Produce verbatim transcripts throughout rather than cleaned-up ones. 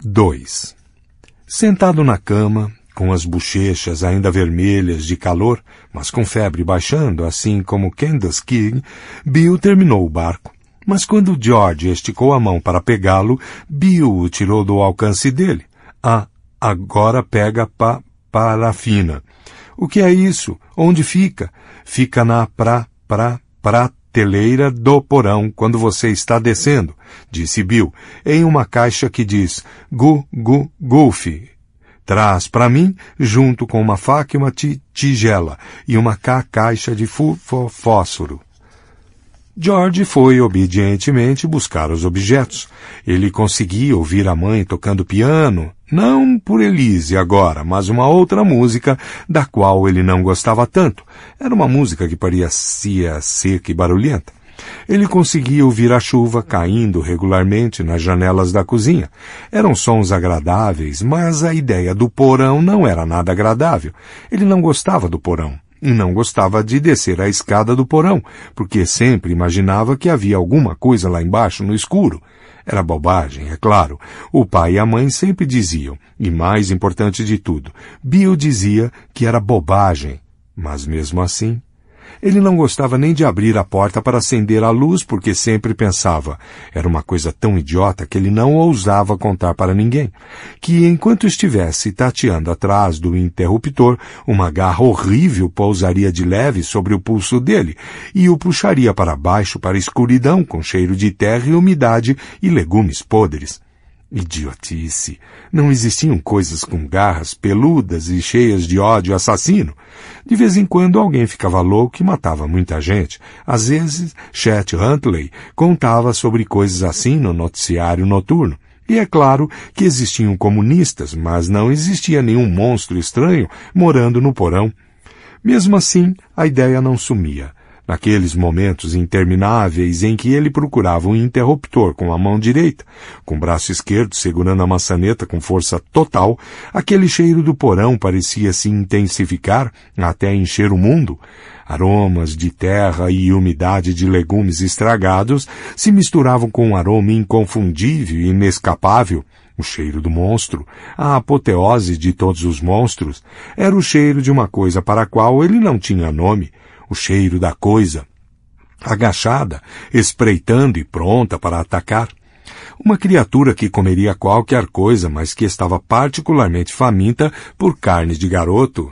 dois. Sentado na cama, com as bochechas ainda vermelhas de calor, mas com febre baixando, assim como Candace King, Bill terminou o barco. Mas quando George esticou a mão para pegá-lo, Bill o tirou do alcance dele. Ah, agora pega pa parafina. O que é isso? Onde fica? Fica na pra, pra, prateleira do porão quando você está descendo, disse Bill, em uma caixa que diz Gu, Gu, Goofy. Traz para mim, junto com uma faca e uma tigela, e uma ca caixa de fósforo. George foi obedientemente buscar os objetos. Ele conseguia ouvir a mãe tocando piano, não por Elise agora, mas uma outra música da qual ele não gostava tanto. Era uma música que parecia seca e barulhenta. Ele conseguia ouvir a chuva caindo regularmente nas janelas da cozinha. Eram sons agradáveis, mas a ideia do porão não era nada agradável. Ele não gostava do porão. E não gostava de descer a escada do porão, porque sempre imaginava que havia alguma coisa lá embaixo no escuro. Era bobagem, é claro. O pai e a mãe sempre diziam, e mais importante de tudo, Bill dizia que era bobagem. Mas mesmo assim, ele não gostava nem de abrir a porta para acender a luz, porque sempre pensava, era uma coisa tão idiota que ele não ousava contar para ninguém, que enquanto estivesse tateando atrás do interruptor, uma garra horrível pousaria de leve sobre o pulso dele e o puxaria para baixo para a escuridão com cheiro de terra e umidade e legumes podres. Idiotice! Não existiam coisas com garras peludas e cheias de ódio assassino. De vez em quando alguém ficava louco e matava muita gente. Às vezes, Chet Huntley contava sobre coisas assim no noticiário noturno. E é claro que existiam comunistas, mas não existia nenhum monstro estranho morando no porão. Mesmo assim, a ideia não sumia. Naqueles momentos intermináveis em que ele procurava um interruptor com a mão direita, com o braço esquerdo segurando a maçaneta com força total, aquele cheiro do porão parecia se intensificar até encher o mundo. Aromas de terra e umidade de legumes estragados se misturavam com um aroma inconfundível e inescapável. O cheiro do monstro, a apoteose de todos os monstros, era o cheiro de uma coisa para a qual ele não tinha nome. O cheiro da coisa, agachada, espreitando e pronta para atacar. Uma criatura que comeria qualquer coisa, mas que estava particularmente faminta por carne de garoto.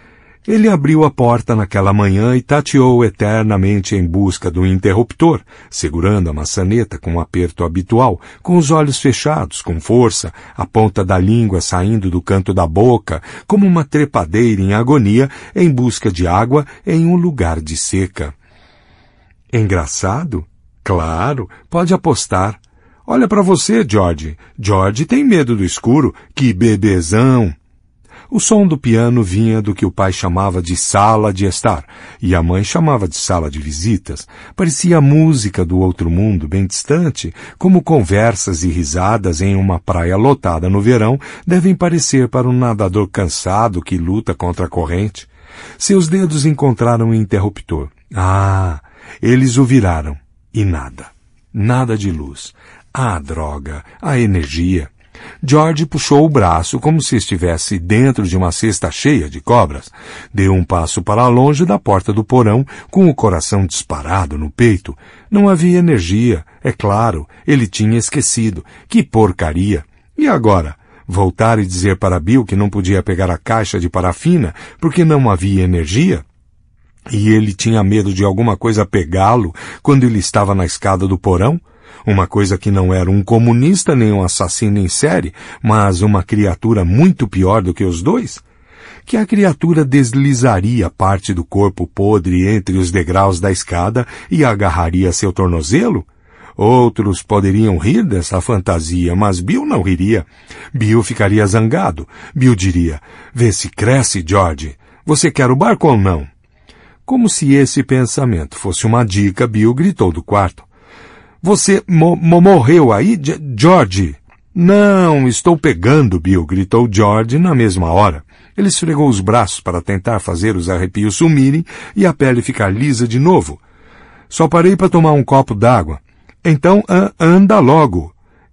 Ele abriu a porta naquela manhã e tateou eternamente em busca do interruptor, segurando a maçaneta com o aperto habitual, com os olhos fechados, com força, a ponta da língua saindo do canto da boca, como uma trepadeira em agonia, em busca de água em um lugar de seca. Engraçado? Claro, pode apostar. Olha para você, George. George tem medo do escuro. Que bebezão! O som do piano vinha do que o pai chamava de sala de estar, e a mãe chamava de sala de visitas. Parecia a música do outro mundo, bem distante, como conversas e risadas em uma praia lotada no verão devem parecer para um nadador cansado que luta contra a corrente. Seus dedos encontraram o interruptor. Ah, eles o viraram. E nada. Nada de luz. Ah, droga, a energia. George puxou o braço como se estivesse dentro de uma cesta cheia de cobras. Deu um passo para longe da porta do porão, com o coração disparado no peito. Não havia energia, é claro, ele tinha esquecido. Que porcaria! E agora? Voltar e dizer para Bill que não podia pegar a caixa de parafina porque não havia energia? E ele tinha medo de alguma coisa pegá-lo quando ele estava na escada do porão? Uma coisa que não era um comunista nem um assassino em série, mas uma criatura muito pior do que os dois? Que a criatura deslizaria parte do corpo podre entre os degraus da escada e agarraria seu tornozelo? Outros poderiam rir dessa fantasia, mas Bill não riria. Bill ficaria zangado. Bill diria, vê se cresce, George. Você quer o barco ou não? Como se esse pensamento fosse uma dica, Bill gritou do quarto. Você mo morreu aí, George? Não, estou pegando, Bill, gritou George na mesma hora. Ele esfregou os braços para tentar fazer os arrepios sumirem e a pele ficar lisa de novo. Só parei para tomar um copo d'água. Então anda logo.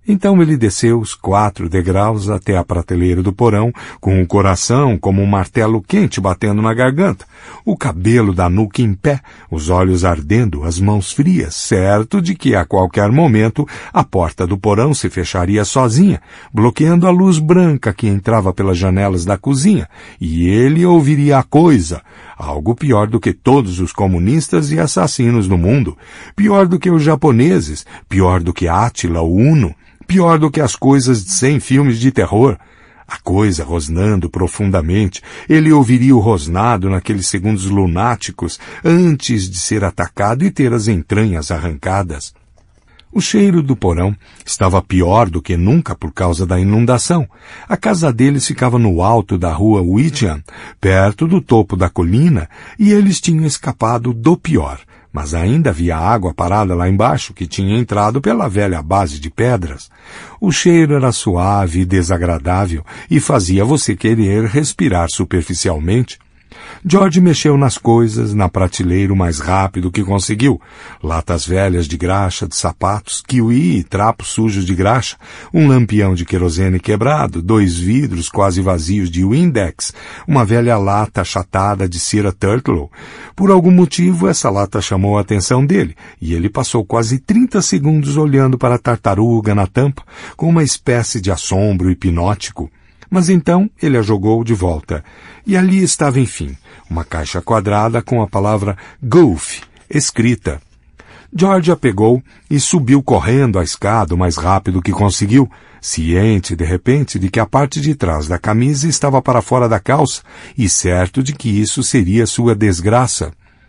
Então ele desceu os quatro degraus até a prateleira do porão, com o coração como um martelo quente batendo na garganta, o cabelo da nuca em pé, os olhos ardendo, as mãos frias, certo de que a qualquer momento a porta do porão se fecharia sozinha, bloqueando a luz branca que entrava pelas janelas da cozinha, e ele ouviria a coisa, algo pior do que todos os comunistas e assassinos do mundo, pior do que os japoneses, pior do que Átila, o Uno, pior do que as coisas de cem filmes de terror. A coisa rosnando profundamente, ele ouviria o rosnado naqueles segundos lunáticos antes de ser atacado e ter as entranhas arrancadas. O cheiro do porão estava pior do que nunca por causa da inundação. A casa deles ficava no alto da rua Whittian, perto do topo da colina, e eles tinham escapado do pior. Mas ainda havia água parada lá embaixo que tinha entrado pela velha base de pedras. O cheiro era suave e desagradável e fazia você querer respirar superficialmente. George mexeu nas coisas, na prateleira o mais rápido que conseguiu. Latas velhas de graxa, de sapatos, kiwi e trapos sujos de graxa, um lampião de querosene quebrado, dois vidros quase vazios de Windex, uma velha lata achatada de cera Turtle. Por algum motivo, essa lata chamou a atenção dele, e ele passou quase trinta segundos olhando para a tartaruga na tampa, com uma espécie de assombro hipnótico. Mas então ele a jogou de volta, e ali estava, enfim, uma caixa quadrada com a palavra Golf escrita. George a pegou e subiu correndo a escada o mais rápido que conseguiu, ciente, de repente, de que a parte de trás da camisa estava para fora da calça, e certo de que isso seria sua desgraça.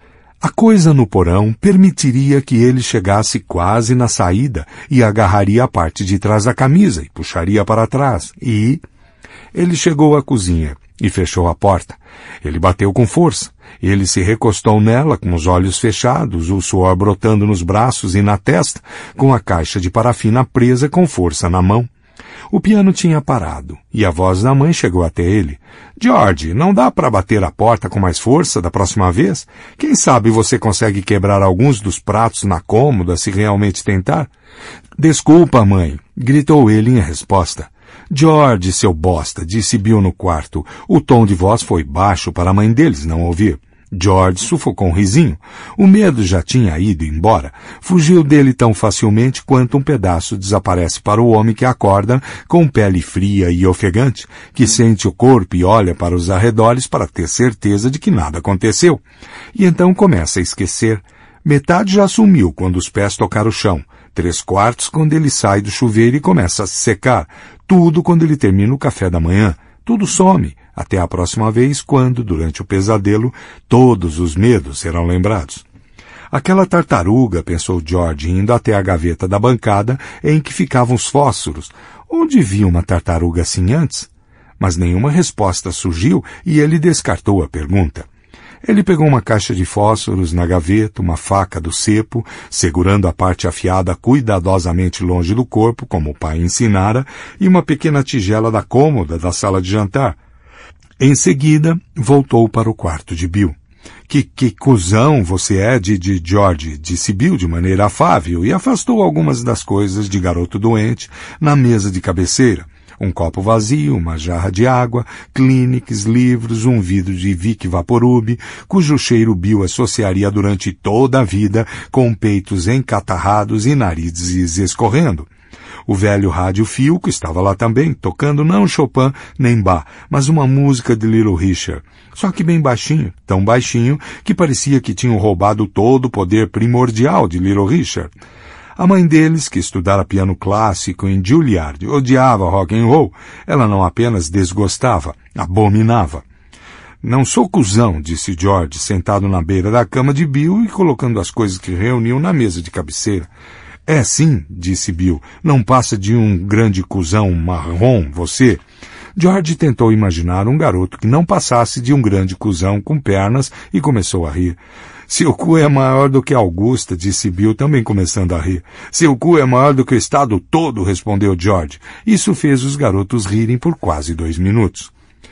A coisa no porão permitiria que ele chegasse quase na saída e agarraria a parte de trás da camisa e puxaria para trás, e... Ele chegou à cozinha e fechou a porta. Ele bateu com força. Ele se recostou nela com os olhos fechados, o suor brotando nos braços e na testa, com a caixa de parafina presa com força na mão. O piano tinha parado, e a voz da mãe chegou até ele. George, não dá para bater a porta com mais força da próxima vez? Quem sabe você consegue quebrar alguns dos pratos na cômoda se realmente tentar? Desculpa, mãe, gritou ele em resposta. George, seu bosta, disse Bill no quarto. O tom de voz foi baixo para a mãe deles não ouvir. George sufocou um risinho. O medo já tinha ido embora. Fugiu dele tão facilmente quanto um pedaço desaparece para o homem que acorda com pele fria e ofegante, que sente o corpo e olha para os arredores para ter certeza de que nada aconteceu. E então começa a esquecer. Metade já sumiu quando os pés tocaram o chão. Três quartos quando ele sai do chuveiro e começa a se secar. Tudo quando ele termina o café da manhã. Tudo some, até a próxima vez quando, durante o pesadelo, todos os medos serão lembrados. Aquela tartaruga, pensou George, indo até a gaveta da bancada em que ficavam os fósforos. Onde viu uma tartaruga assim antes? Mas nenhuma resposta surgiu e ele descartou a pergunta. Ele pegou uma caixa de fósforos na gaveta, uma faca do cepo, segurando a parte afiada cuidadosamente longe do corpo, como o pai ensinara, e uma pequena tigela da cômoda da sala de jantar. Em seguida, voltou para o quarto de Bill. Que, que cuzão você é de, de George, disse Bill de maneira afável e afastou algumas das coisas de garoto doente na mesa de cabeceira. Um copo vazio, uma jarra de água, Kleenex, livros, um vidro de Vic Vaporub, cujo cheiro Bill associaria durante toda a vida com peitos encatarrados e narizes escorrendo. O velho rádio Filco estava lá também, tocando não Chopin nem Bach, mas uma música de Little Richard. Só que bem baixinho, tão baixinho que parecia que tinham roubado todo o poder primordial de Little Richard. A mãe deles, que estudara piano clássico em Juilliard, odiava rock and roll. Ela não apenas desgostava, abominava. Não sou cuzão, disse George, sentado na beira da cama de Bill e colocando as coisas que reuniam na mesa de cabeceira. É sim, disse Bill, não passa de um grande cuzão marrom, você. George tentou imaginar um garoto que não passasse de um grande cuzão com pernas e começou a rir. Seu cu é maior do que Augusta, disse Bill, também começando a rir. Seu cu é maior do que o estado todo, respondeu George. Isso fez os garotos rirem por quase dois minutos.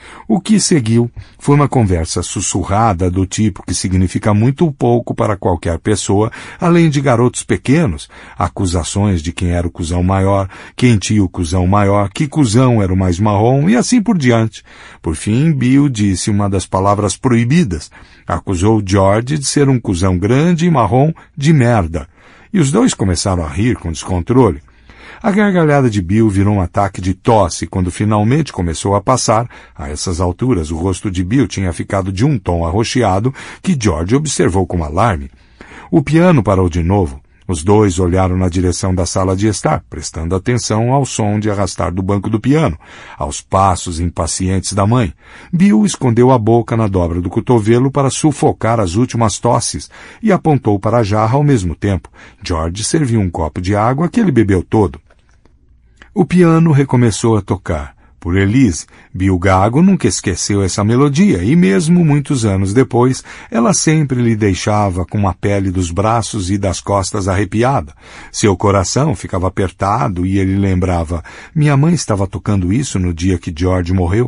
O que seguiu foi uma conversa sussurrada do tipo que significa muito pouco para qualquer pessoa, além de garotos pequenos, acusações de quem era o cuzão maior, quem tinha o cuzão maior, que cuzão era o mais marrom e assim por diante. Por fim, Bill disse uma das palavras proibidas. Acusou George de ser um cuzão grande e marrom de merda. E os dois começaram a rir com descontrole. A gargalhada de Bill virou um ataque de tosse quando finalmente começou a passar. A essas alturas, o rosto de Bill tinha ficado de um tom arroxeado que George observou com alarme. O piano parou de novo. Os dois olharam na direção da sala de estar, prestando atenção ao som de arrastar do banco do piano, aos passos impacientes da mãe. Bill escondeu a boca na dobra do cotovelo para sufocar as últimas tosses e apontou para a jarra ao mesmo tempo. George serviu um copo de água que ele bebeu todo. O piano recomeçou a tocar. Por Elise, Bill Gago nunca esqueceu essa melodia e mesmo muitos anos depois, ela sempre lhe deixava com a pele dos braços e das costas arrepiada. Seu coração ficava apertado e ele lembrava, minha mãe estava tocando isso no dia que George morreu.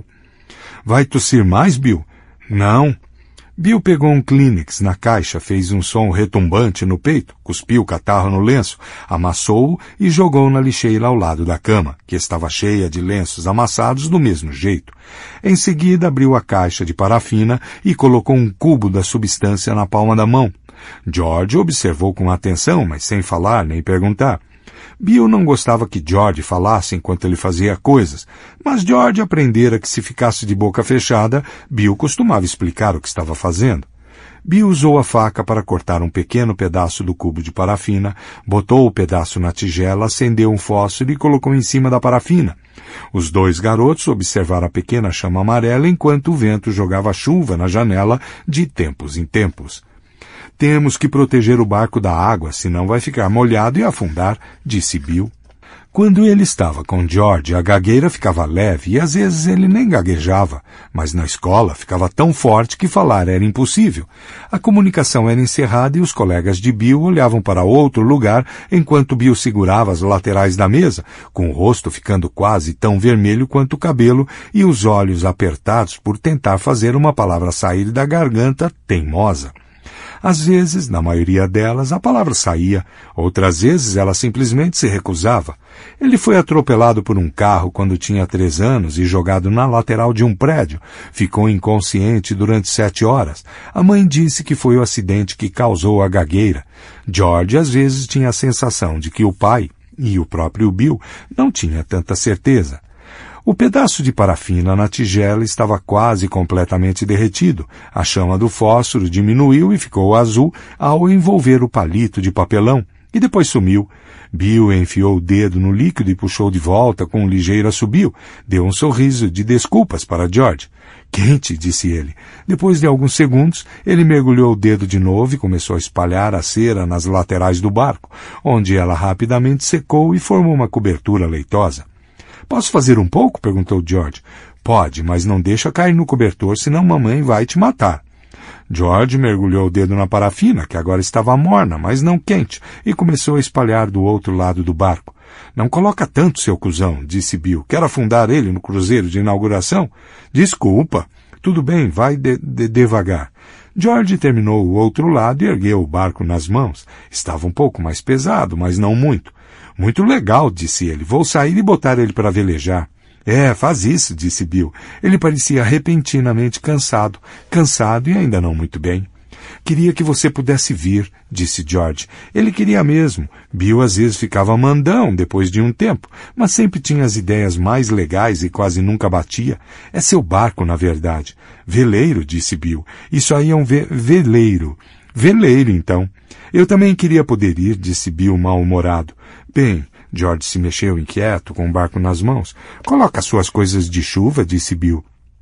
Vai tossir mais, Bill? Não. Bill pegou um Kleenex na caixa, fez um som retumbante no peito, cuspiu o catarro no lenço, amassou-o e jogou na lixeira ao lado da cama, que estava cheia de lenços amassados do mesmo jeito. Em seguida, abriu a caixa de parafina e colocou um cubo da substância na palma da mão. George observou com atenção, mas sem falar nem perguntar. Bill não gostava que George falasse enquanto ele fazia coisas, mas George aprendera que se ficasse de boca fechada, Bill costumava explicar o que estava fazendo. Bill usou a faca para cortar um pequeno pedaço do cubo de parafina, botou o pedaço na tigela, acendeu um fósforo e colocou em cima da parafina. Os dois garotos observaram a pequena chama amarela enquanto o vento jogava chuva na janela de tempos em tempos. Temos que proteger o barco da água, senão vai ficar molhado e afundar, disse Bill. Quando ele estava com George, a gagueira ficava leve e às vezes ele nem gaguejava, mas na escola ficava tão forte que falar era impossível. A comunicação era encerrada e os colegas de Bill olhavam para outro lugar enquanto Bill segurava as laterais da mesa, com o rosto ficando quase tão vermelho quanto o cabelo e os olhos apertados por tentar fazer uma palavra sair da garganta teimosa. Às vezes, na maioria delas, a palavra saía, outras vezes ela simplesmente se recusava. Ele foi atropelado por um carro quando tinha três anos e jogado na lateral de um prédio. Ficou inconsciente durante sete horas. A mãe disse que foi o acidente que causou a gagueira. George às vezes tinha a sensação de que o pai, e o próprio Bill, não tinha tanta certeza. O pedaço de parafina na tigela estava quase completamente derretido. A chama do fósforo diminuiu e ficou azul ao envolver o palito de papelão, e depois sumiu. Bill enfiou o dedo no líquido e puxou de volta com um ligeiro assobio. Deu um sorriso de desculpas para George. Quente, disse ele. Depois de alguns segundos, ele mergulhou o dedo de novo e começou a espalhar a cera nas laterais do barco, onde ela rapidamente secou e formou uma cobertura leitosa. Posso fazer um pouco? Perguntou George. Pode, mas não deixa cair no cobertor, senão mamãe vai te matar. George mergulhou o dedo na parafina, que agora estava morna, mas não quente, e começou a espalhar do outro lado do barco. Não coloca tanto, seu cuzão, disse Bill. Quer afundar ele no cruzeiro de inauguração? Desculpa. Tudo bem, vai de, de, devagar. George terminou o outro lado e ergueu o barco nas mãos. Estava um pouco mais pesado, mas não muito. Muito legal, disse ele. Vou sair e botar ele para velejar. É, faz isso, disse Bill. Ele parecia repentinamente cansado. Cansado e ainda não muito bem. Queria que você pudesse vir, disse George. Ele queria mesmo. Bill às vezes ficava mandão depois de um tempo, mas sempre tinha as ideias mais legais e quase nunca batia. É seu barco, na verdade. Veleiro, disse Bill. Isso aí é um ve- veleiro. Veleiro, então. Eu também queria poder ir, disse Bill mal-humorado. Bem, George se mexeu inquieto, com o barco nas mãos. Coloca suas coisas de chuva, disse Bill.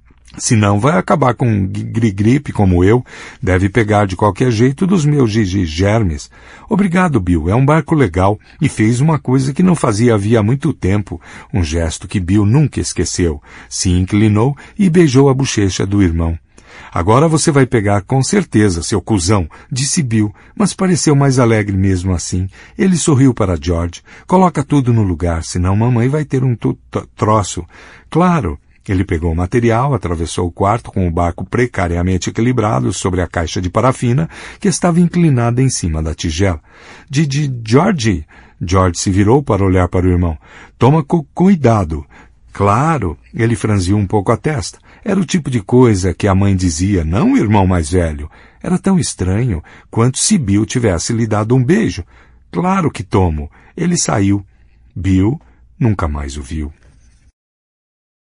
Senão vai acabar com um gripe como eu. Deve pegar de qualquer jeito dos meus germes. Obrigado, Bill. É um barco legal e fez uma coisa que não fazia havia muito tempo. Um gesto que Bill nunca esqueceu. Se inclinou e beijou a bochecha do irmão. Agora você vai pegar com certeza, seu cuzão, disse Bill, mas pareceu mais alegre mesmo assim. Ele sorriu para George. Coloca tudo no lugar, senão mamãe vai ter um troço. Claro. Ele pegou o material, atravessou o quarto com o barco precariamente equilibrado sobre a caixa de parafina que estava inclinada em cima da tigela. De, de, George! George se virou para olhar para o irmão. Toma cu cuidado. Claro, ele franziu um pouco a testa. Era o tipo de coisa que a mãe dizia, não o irmão mais velho. Era tão estranho quanto se Bill tivesse lhe dado um beijo. Claro que tomo. Ele saiu. Bill nunca mais o viu.